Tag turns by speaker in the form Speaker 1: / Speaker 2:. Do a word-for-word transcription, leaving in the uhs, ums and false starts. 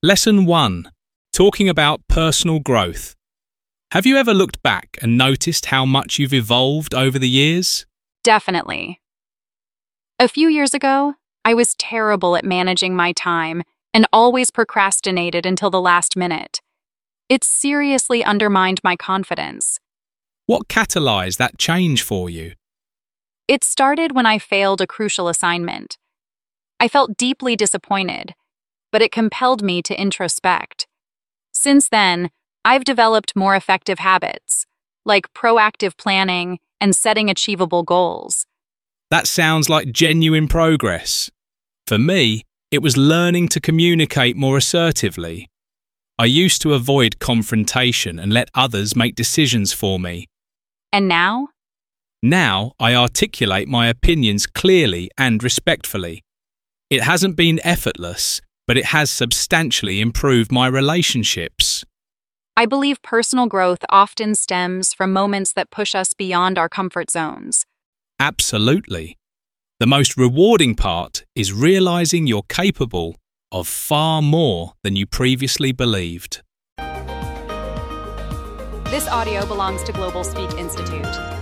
Speaker 1: Lesson one. Talking about personal growth. Have you ever looked back and noticed how much you've evolved over the years?
Speaker 2: Definitely. A few years ago, I was terrible at managing my time and always procrastinated until the last minute. It seriously undermined my confidence.
Speaker 1: What catalyzed that change for you?
Speaker 2: It started when I failed a crucial assignment. I felt deeply disappointed, but it compelled me to introspect. Since then, I've developed more effective habits, like proactive planning and setting achievable goals.
Speaker 1: That sounds like genuine progress. For me, it was learning to communicate more assertively. I used to avoid confrontation and let others make decisions for me.
Speaker 2: And now?
Speaker 1: Now I articulate my opinions clearly and respectfully. It hasn't been effortless, but it has substantially improved my relationships.
Speaker 2: I believe personal growth often stems from moments that push us beyond our comfort zones.
Speaker 1: Absolutely. The most rewarding part is realizing you're capable of far more than you previously believed.
Speaker 2: This audio belongs to Global Speak Institute.